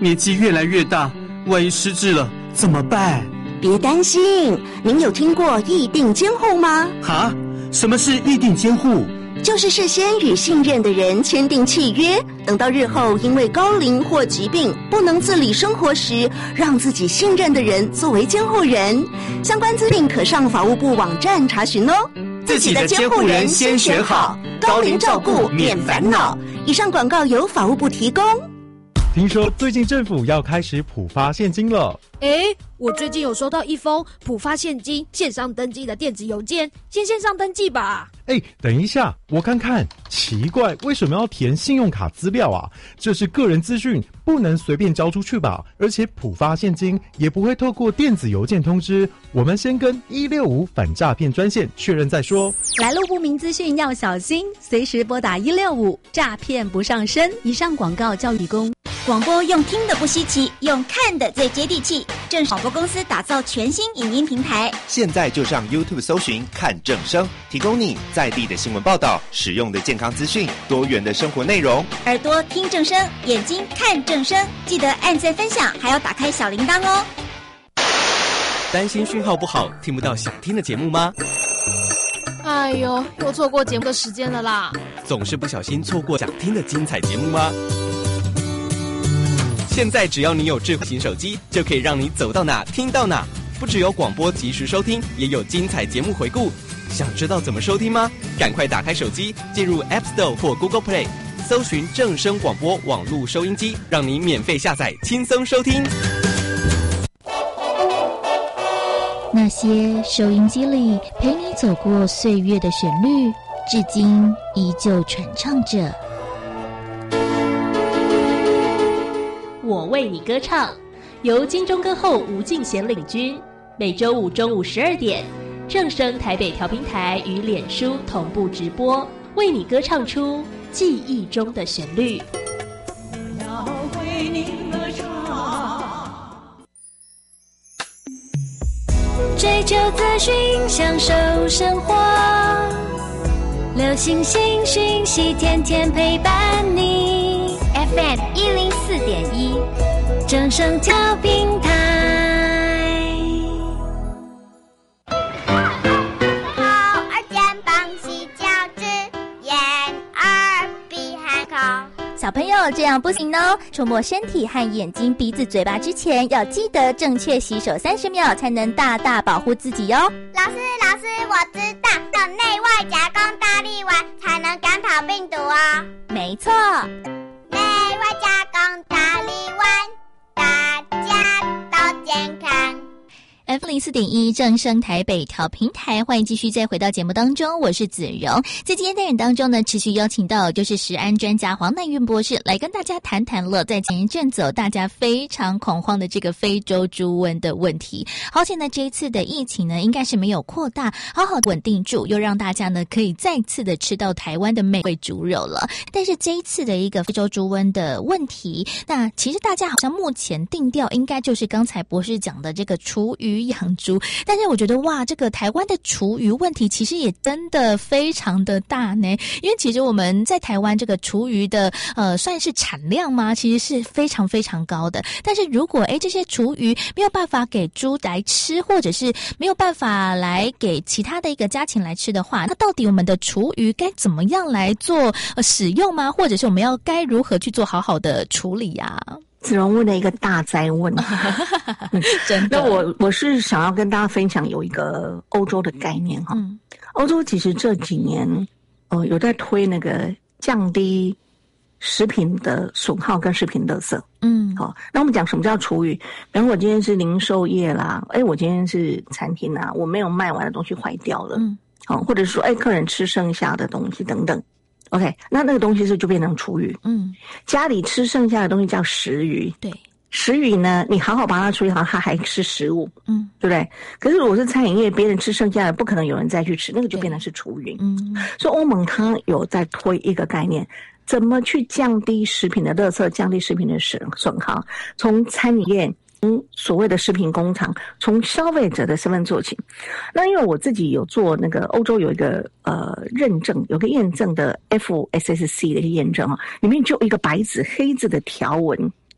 年纪越来越大，万一失智了怎么办？ 别担心，您有听过议定监护吗？ 哈？什么是议定监护？ 就是事先与信任的人签订契约，等到日后因为高龄或疾病不能自理生活时，让自己信任的人作为监护人。相关资讯可上法务部网站查询哦。 自己的监护人先选好，高龄照顾免烦恼。 以上广告由法务部提供。 听说最近政府要开始普发现金了。 诶，我最近有收到一封普发现金线上登记的电子邮件，先线上登记吧。 诶，等一下，我看看，奇怪，为什么要填信用卡资料啊？这是个人资讯，不能随便交出去吧？而且普发现金也不会透过电子邮件通知，我们先跟一六五反诈骗专线确认再说。 来路不明资讯要小心，随时拨打一六五，诈骗不上身。以上广告教育公。 广播用听的不稀奇，用看的最接地气。正广播公司打造全新影音平台， 现在就上 YouTube 搜寻看正声，提供你在地的新闻报道、实用的健康资讯、多元的生活内容。 耳朵听正声，眼睛看正声，记得按赞分享，还要打开小铃铛哦。 担心讯号不好，听不到想听的节目吗？ 哎呦，又错过节目的时间了啦！ 总是不小心错过想听的精彩节目吗？现在只要你有智慧型手机，就可以让你走到哪听到哪。不只有广播及时收听，也有精彩节目回顾。想知道怎么收听吗？赶快打开手机，进入 App Store 或 Google Play， 搜寻正声广播网络收音机，让你免费下载，轻松收听。 那些收音机里陪你走过岁月的旋律，至今依旧传唱着。 我为你歌唱，由金钟歌后吴敬贤领军，每周五中午十二点，正声台北调频台与脸书同步直播，为你歌唱出记忆中的旋律。 要为你歌唱，追求资讯，享受生活，流行新讯息，天天陪伴你。F M 一零四点一，正声调频台。 好儿肩膀细脚趾，眼耳鼻含口。 小朋友这样不行哦，触摸身体和眼睛、鼻子、嘴巴之前，要记得正确洗手三十秒，才能大大保护自己哟。 老师，老师，我知道，要内外夹攻大力丸，才能赶跑病毒哦。 没错。 内外夹攻大力丸，大家都健康。 F 零四点一正声台北调频台，欢迎继续再回到节目当中，我是子荣。在今天单元当中呢，持续邀请到就是食安专家黄乃云博士来跟大家谈谈了，在前一阵子大家非常恐慌的这个非洲猪瘟的问题。好险呢，这一次的疫情呢，应该是没有扩大，好好稳定住，又让大家呢可以再次的吃到台湾的美味猪肉了。但是这一次的一个非洲猪瘟的问题，那其实大家好像目前定调应该就是刚才博士讲的这个厨余养猪，但是我觉得哇，这个台湾的厨余问题其实也真的非常的大呢。因为其实我们在台湾这个厨余的呃算是产量吗？其实是非常非常高的。但是如果诶这些厨余没有办法给猪来吃，或者是没有办法来给其他的一个家禽来吃的话，那到底我们的厨余该怎么样来做呃使用吗？或者是我们要该如何去做好好的处理呀、啊？ 子荣问了一个大灾问， 真的。 那我我是想要跟大家分享有一个欧洲的概念哈，嗯、欧洲其实这几年呃有在推那个降低食品的损耗跟食品垃圾，嗯，好、哦，那我们讲什么叫厨余？比方我今天是零售业啦，哎，我今天是餐厅啊，我没有卖完的东西坏掉了，嗯，好、哦，或者说哎客人吃剩下的东西等等。OK， 那那个东西是就变成厨余。嗯，家里吃剩下的东西叫食余。对，食余呢，你好好把它处理好，它还是食物。嗯，对不对？可是如果是餐饮业，别人吃剩下的，不可能有人再去吃，那个就变成是厨余。嗯，所以欧盟它有在推一个概念，怎么去降低食品的垃圾，降低食品的损损耗，从餐饮业。从所谓的食品工厂，从消费者的身份做起。那因为我自己有做那个欧洲有一个呃认证，有个验证的 F S S C 的一个验证啊，里面就有一个白纸黑字的条文，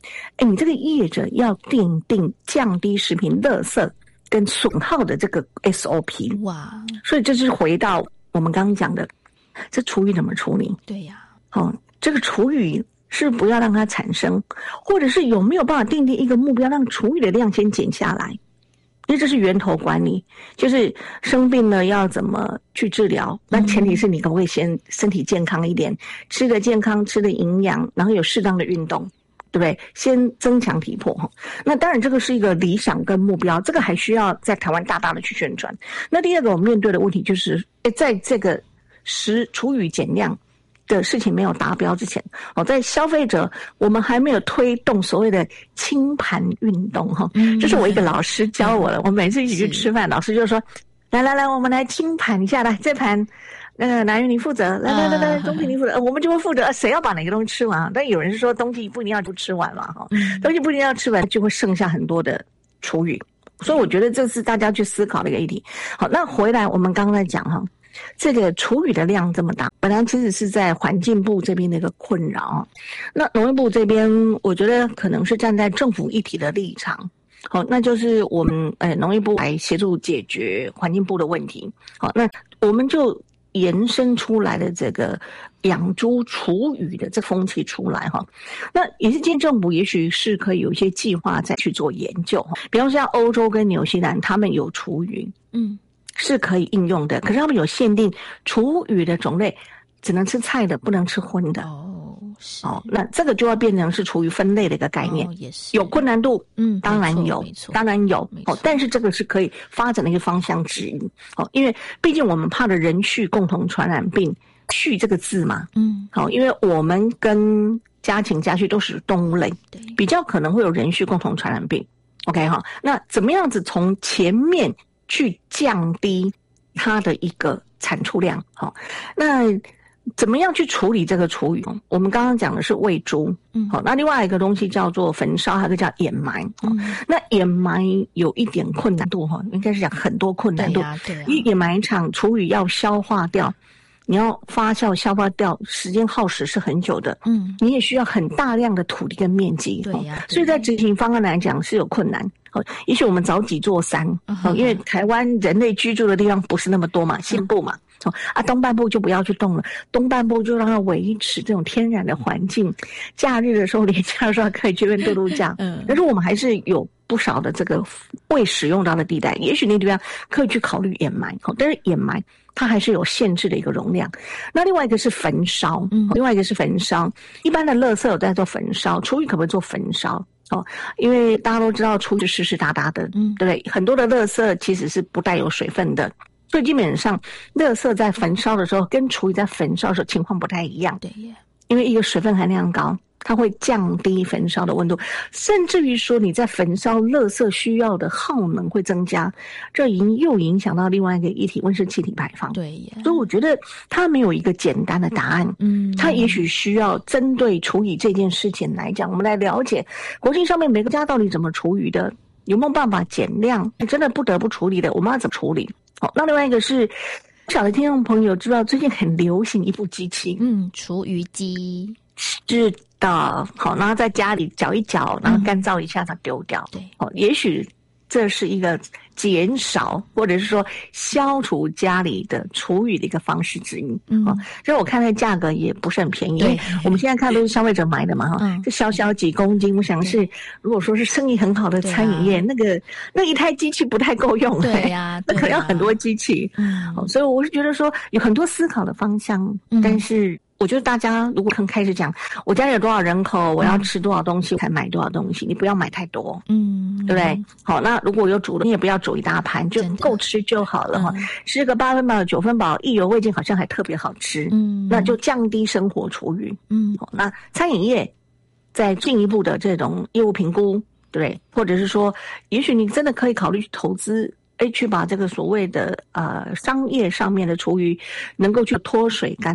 哎，你这个业者要订定降低食品垃圾跟损耗的这个 S O P。 哇， 所以这就是回到我们刚刚讲的，这厨余怎么处理？ 对呀， 哦，这个厨余是不要让它产生，或者是有没有办法订定一个目标，让厨余的量先减下来？因为这是源头管理，就是生病了要怎么去治疗，那前提是你可不可以先身体健康一点，吃的健康，吃的营养，然后有适当的运动，对不对？先增强体魄。那当然这个是一个理想跟目标，这个还需要在台湾大大的去宣传。那第二个我们面对的问题就是，在这个食厨余减量的事情没有达标之前，哦，在消费者我们还没有推动所谓的清盘运动哈，嗯，这是我一个老师教我的，嗯，我每次一起去吃饭，老师就说，来来来，我们来清盘一下，来这盘那个南云你负责，来来来来，东西你负责，呃，我们就会负责，谁要把哪个东西吃完啊？但有人是说东西不一定要不吃完嘛，哈，嗯，东西不一定要吃完，就会剩下很多的厨余，所以我觉得这是大家去思考的一个议题。好，那回来我们刚刚在讲哈。这个厨余的量这么大，本来其实是在环境部这边的一个困扰。那农业部这边，我觉得可能是站在政府一体的立场，好，那就是我们呃农业部来协助解决环境部的问题。好，那我们就延伸出来的这个养猪厨余的这风气出来哈。那也是建政府也许是可以有一些计划再去做研究，比方说像欧洲跟纽西兰，他们有厨余，嗯。是可以应用的，可是他们有限定厨余的种类，只能吃菜的，不能吃荤的。哦，是哦，那这个就要变成是厨余分类的一个概念，哦，也是有困难度，嗯，当然有，当然有，哦，但是这个是可以发展的一个方向之一，哦，因为毕竟我们怕的人畜共同传染病，畜这个字嘛，嗯，好，哦，因为我们跟家禽家畜都是动物类，对，比较可能会有人畜共同传染病。OK 哈，那怎么样子从前面去降低它的一个产出量，好，那怎么样去处理这个厨余？我们刚刚讲的是喂猪，嗯，好，那另外一个东西叫做焚烧，还有一个叫掩埋，嗯，那掩埋有一点困难度哈，应该是讲很多困难度，对啊，对啊，因为掩埋场厨余要消化掉，你要发酵消化掉，时间耗时是很久的，嗯，你也需要很大量的土地跟面积，对呀，所以在执行方案来讲是有困难。也许我们找几座山，哦，因为台湾人类居住的地方不是那么多嘛，西部嘛，哦啊，东半部就不要去动了，东半部就让它维持这种天然的环境，假日的时候连假的时候可以去那边度度假，嗯，但是我们还是有不少的这个未使用到的地带，也许那地方可以去考虑掩埋，但是掩埋它还是有限制的一个容量。那另外一个是焚烧，嗯，另外一个是焚烧，一般的垃圾有在做焚烧，厨余可不可以做焚烧？哦，因为大家都知道厨余湿湿哒哒的，嗯，对不对？很多的垃圾其实是不带有水分的，所以基本上垃圾在焚烧的时候跟厨余在焚烧的时候情况不太一样。对耶，因为一个水分含量高，它会降低焚烧的温度，甚至于说你在焚烧垃圾需要的耗能会增加，这已经又影响到另外一个议题，温室气体排放。对耶，所以我觉得它没有一个简单的答案，嗯，它也许需要针对处理这件事情来讲，我们来了解国际上面每个家到底怎么处理的，有没有办法减量，真的不得不处理的，我们要怎么处理？好，那另外一个是。不晓得听众朋友知道最近很流行一部机器，嗯，厨余机，是的，好，然后在家里搅一搅，然后干燥一下再丢掉，对，哦，也许这是一个减少或者是说消除家里的厨余的一个方式之一，嗯，哦，所以我看那价格也不是很便宜，因为我们现在看都是消费者买的嘛，哈，嗯，这小小几公斤，我想是如果说是生意很好的餐饮业，啊，那个那一台机器不太够用，对呀，啊，那可能要很多机器，嗯，哦，所以我是觉得说有很多思考的方向，嗯，但是。我觉得大家如果刚开始讲，我家里有多少人口，我要吃多少东西，才买多少东西，你不要买太多，嗯，对不对？好，那如果有煮的，你也不要煮一大盘，就够吃就好了哈。吃个八分饱、九分饱，意犹未尽，好像还特别好吃，嗯，那就降低生活厨余，嗯，好，那餐饮业在进一步的这种业务评估，对不对？或者是说，也许你真的可以考虑去投资。哎，去把这个所谓的呃商业上面的厨余能够去脱水干燥，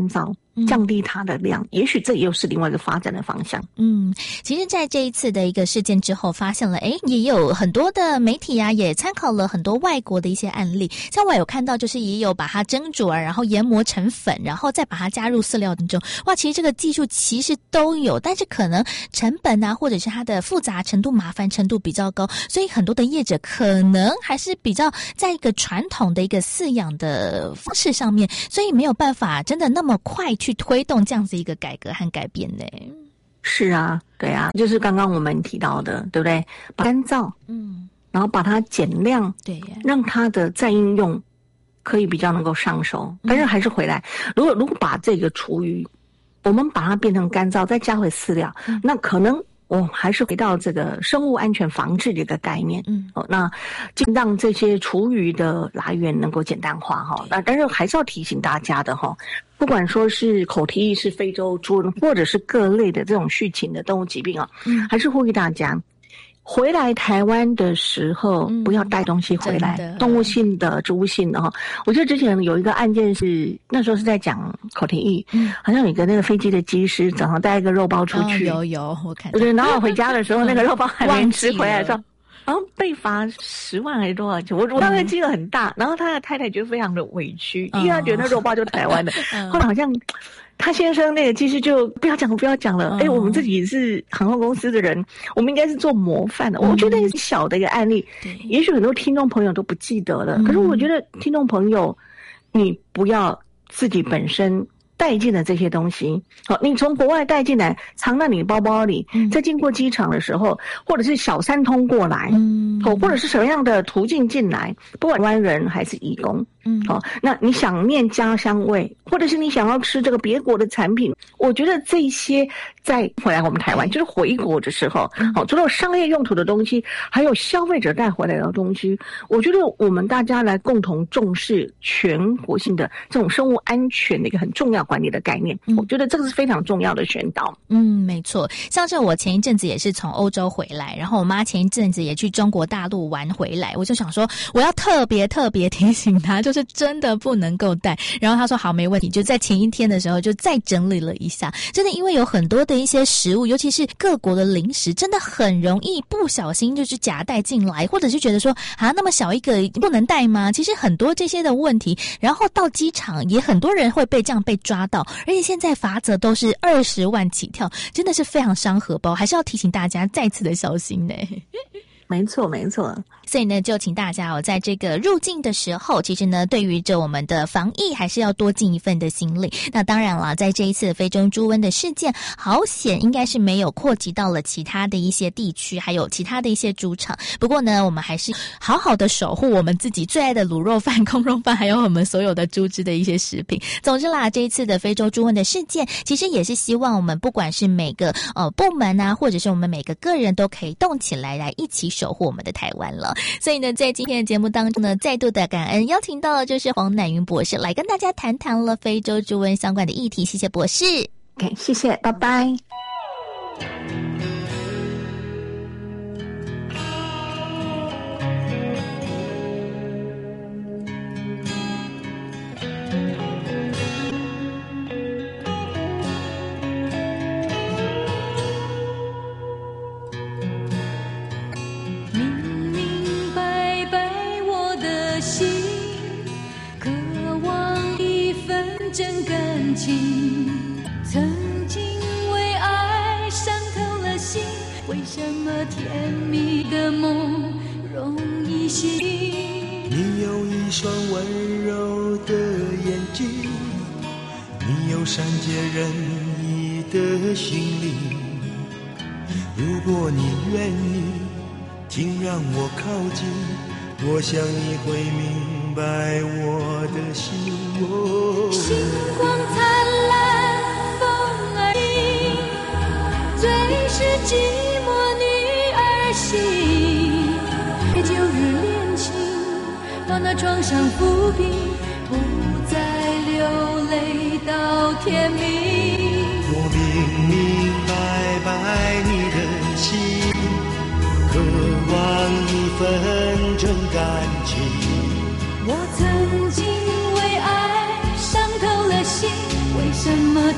降低它的量，也许这也有是另外一个发展的方向。 嗯，其实在这一次的一个事件之后，发现了诶也有很多的媒体啊也参考了很多外国的一些案例，像我有看到就是也有把它蒸煮啊，然后研磨成粉，然后再把它加入饲料当中。哇，其实这个技术其实都有，但是可能成本啊或者是它的复杂程度麻烦程度比较高，所以很多的业者可能还是比较在一个传统的一个饲养的方式上面，所以没有办法真的那么快去推动这样子一个改革和改变呢。 是啊，对啊，就是刚刚我们提到的，对不对？干燥， 嗯， 然后把它减量， 对， 让它的再应用可以比较能够上手。但是还是回来，如果如果把这个厨余，我们把它变成干燥，再加回饲料，嗯、那可能。我还是回到这个生物安全防治这个概念，嗯，哦，那尽让这些厨余的来源能够简单化哈。那但是还是要提醒大家的哈，不管说是口蹄疫是非洲猪瘟，或者是各类的这种畜禽的动物疾病啊，嗯，还是呼吁大家。回来台湾的时候，嗯、不要带东西回来，动物性的、植物性的哈。我记得之前有一个案件是，那时候是在讲口蹄疫，嗯，好像有一个那个飞机的机师早上带一个肉包出去， 哦、有有我看， 对，然后回家的时候，那个肉包还没吃，回来的时候，然后被罚十万还是多少钱？我我当时金额很大，然后他的太太觉得非常的委屈，因为他觉得那肉包就台湾的，后来好像。他先生那个技师就不要讲了，不要讲了。哎、嗯欸，我们自己是航空公司的人，我们应该是做模范的。嗯、我觉得小的一个案例，也许很多听众朋友都不记得了。嗯、可是我觉得听众朋友，你不要自己本身带进的这些东西，好，你从国外带进来，藏在你包包里，嗯、在经过机场的时候，或者是小三通过来，嗯，或者是什么样的途径进来，不管湾人还是移工。嗯，好、哦，那你想念家乡味，或者是你想要吃这个别国的产品，我觉得这些在回来我们台湾，就是回国的时候，好、哦，除了商业用途的东西，还有消费者带回来的东西，我觉得我们大家来共同重视全国性的这种生物安全的一个很重要管理的概念，嗯、我觉得这个是非常重要的宣导。 嗯，没错，像是我前一阵子也是从欧洲回来，然后我妈前一阵子也去中国大陆玩回来，我就想说我要特别特别提醒她，就是真的不能够带。然后她说好，没问题，就在前一天的时候就再整理了一下。真的因为有很多的一些食物，尤其是各国的零食，真的很容易不小心就是夹带进来，或者是觉得说啊那么小一个不能带吗？其实很多这些的问题，然后到机场也很多人会被这样被抓到，而且现在罚则都是二十万起跳，真的是非常伤荷包，还是要提醒大家再次的小心呢。 没错没错， 所以呢就请大家哦，在这个入境的时候，其实呢对于这我们的防疫还是要多尽一份的心力。那当然了，在这一次非洲猪瘟的事件，好险应该是没有扩及到了其他的一些地区，还有其他的一些猪场。不过呢我们还是好好的守护我们自己最爱的卤肉饭、空肉饭，还有我们所有的猪只的一些食品。总之啦，这一次的非洲猪瘟的事件，其实也是希望我们不管是每个呃部门啊，或者是我们每个个人都可以动起来，来一起守护我们的台湾了。所以呢在今天的节目当中呢，再度的感恩邀请到的就是黄乃云博士来跟大家谈谈了非洲猪瘟相关的议题。谢谢博士。 OK， 谢谢，拜拜。 真感情，曾经为爱伤透了心，为什么甜蜜的梦容易醒？ 你有一双温柔的眼睛，你有善解人意的心灵，如果你愿意，请让我靠近，我想你会明白我的心。哦， 星光灿烂，风儿鸣，最是寂寞女儿心。旧日恋情把那创伤抚平，不再流泪到天明。 我明明白白你的心，渴望一份真感情。 我曾经为爱伤透了心，为什么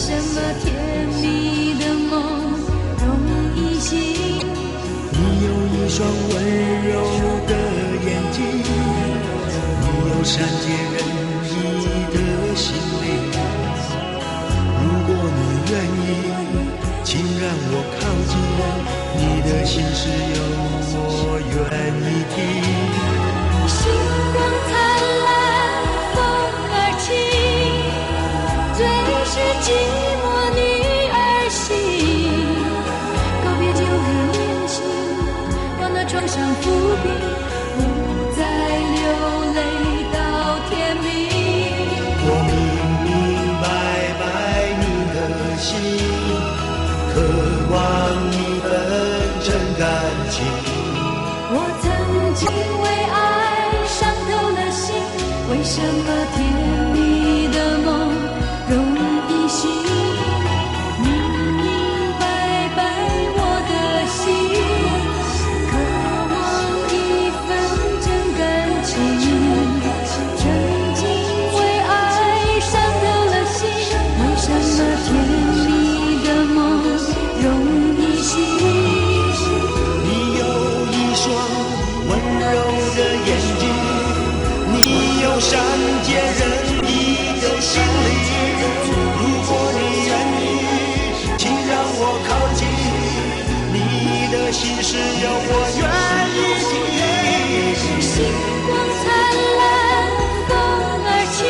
什么甜蜜的梦容易醒？ 你有一双温柔的眼睛，你有善解人意的心灵。如果你愿意，请让我靠近，你的心事有我愿意听。 星光灿烂，风儿轻，最是寂寞女儿心。告别旧日恋情，让那创伤抚平，不再流泪到天明。 我明明白白你的心，渴望一份真感情。 我曾经为爱伤透了心，为什么甜蜜的梦容易醒？明明白白我的心，渴望一份真感情。曾经为爱伤透了心，为什么甜蜜的梦容易醒？ 你有一双温柔的眼睛，你有善解人意的心灵。如果你愿意，请让我靠近，你的心事有我愿意听。 星光灿烂，风儿轻，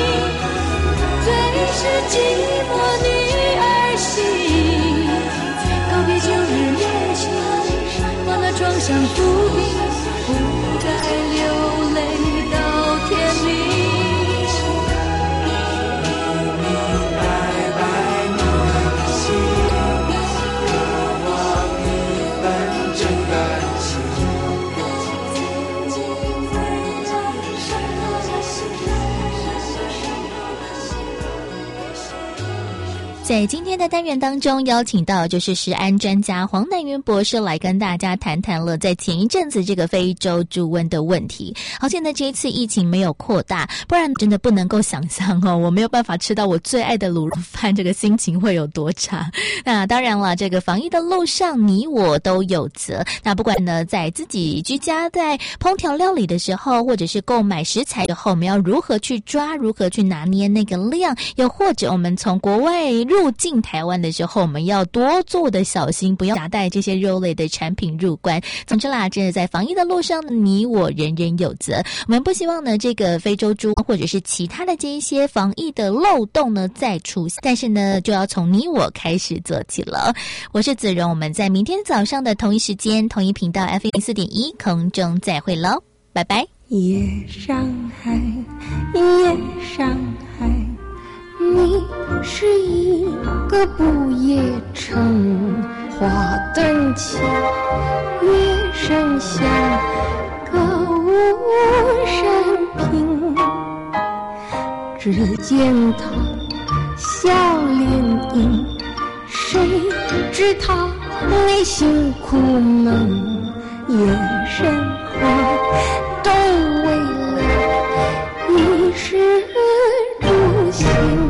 最是寂寞女儿心。告别旧日恋情，让那创伤抚平，不再流泪到天明。 明白白你的心，渴望一份真感情。 在今天的单元当中，邀请到就是食安专家黄乃云博士来跟大家谈谈了在前一阵子这个非洲猪瘟的问题。好险呢，这一次疫情没有扩大，不然真的不能够想象哦，我没有办法吃到我最爱的卤肉饭，这个心情会有多差。那当然了，这个防疫的路上，你我都有责。那不管呢，在自己居家在烹调料理的时候，或者是购买食材之后，我们要如何去抓，如何去拿捏那个量，又或者我们从国外入境台湾的时候，我们要多做的小心，不要夹带这些肉类的产品入关。总之啦，真的在防疫的路上，你我人人有责。我们不希望呢，这个非洲猪或者是其他的这一些防疫的漏洞呢再出现，但是呢，就要从你我开始做起了。我是子荣，我们在明天早上的同一时间、同一频道 F M 零四点一空中再会喽，拜拜。 夜上海，夜上海，你是一个不夜城，花灯起，月升下，歌舞升平。只见他笑脸迎，谁知他内心苦闷，夜深后都为了一时独行，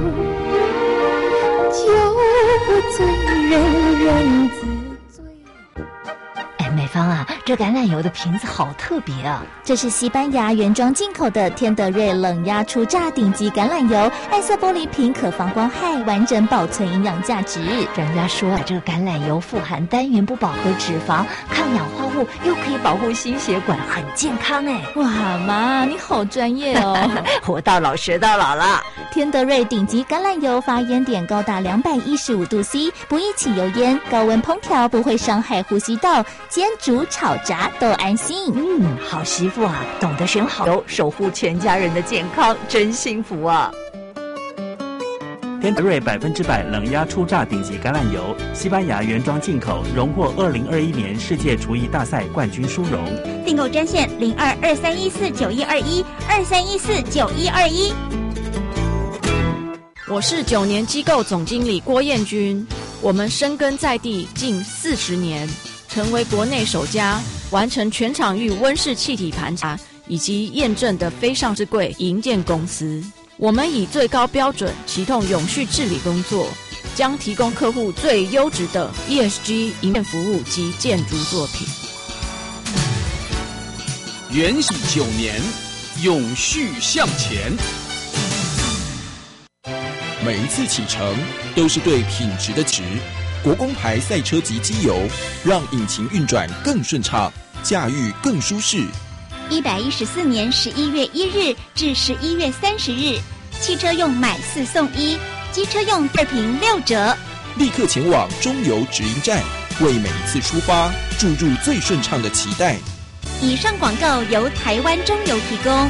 酒不醉人人自醉。 哎，美芳啊，这橄榄油的瓶子好特别啊！ 这是西班牙原装进口的天德瑞冷压初榨顶级橄榄油，暗色玻璃瓶可防光害，完整保存营养价值。 人家说啊，这个橄榄油富含单元不饱和脂肪，抗氧化物，又可以保护心血管，很健康哎！ 哇，妈，你好专业哦！ 活到老学到老了。 天德瑞顶级橄榄油发烟点高达两百一十五度 C， 不易起油烟，高温烹调不会伤害呼吸道，煎煮炒炸都安心。 嗯，好媳妇啊，懂得选好油，守护全家人的健康，真幸福啊！ 天德瑞百分之百冷压初榨顶级橄榄油，西班牙原装进口，荣获二零二一年世界厨艺大赛冠军殊荣。 订购专线零二二三一四九一二一二三一四九一二一。 我是九年机构总经理郭彦君，我们深耕在地近四十年，成为国内首家完成全场域温室气体盘查以及验证的非上市柜营建公司。我们以最高标准启动永续治理工作， 将提供客户最优质的 E S G 营建服务及建筑作品。 元禧九年，永续向前。每一次启程都是对品质的值。国工牌赛车级机油，让引擎运转更顺畅，驾驭更舒适。 一百一十四年十一月一日至十一月三十日，汽车用买四送一，机车用二瓶六折。 立刻前往中油直营站，为每一次出发注入最顺畅的期待。 以上广告由台湾中油提供。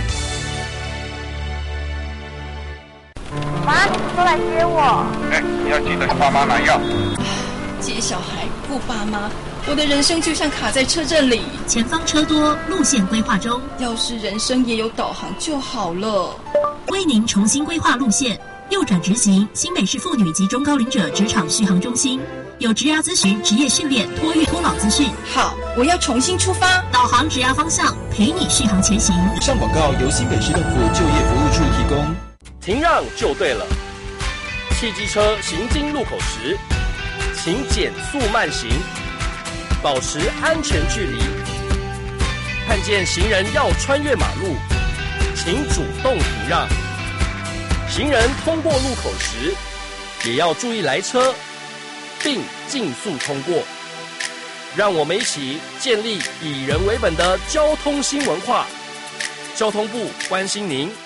妈，你说来接我。 哎，你要记得爸妈拿药。 接小孩顾爸妈，我的人生就像卡在车阵里， 前方车多，路线规划中。 要是人生也有导航就好了。 为您重新规划路线，右转直行新北市妇女及中高龄者职场续航中心，有职涯咨询、职业训练、托育、托老资讯。 好，我要重新出发， 导航职涯方向，陪你续航前行。 以上广告由新北市政府就业服务处提供。 停让就对了，汽机车行经路口时，请减速慢行，保持安全距离。看见行人要穿越马路，请主动停让。行人通过路口时，也要注意来车，并尽速通过。让我们一起建立以人为本的交通新文化。交通部关心您。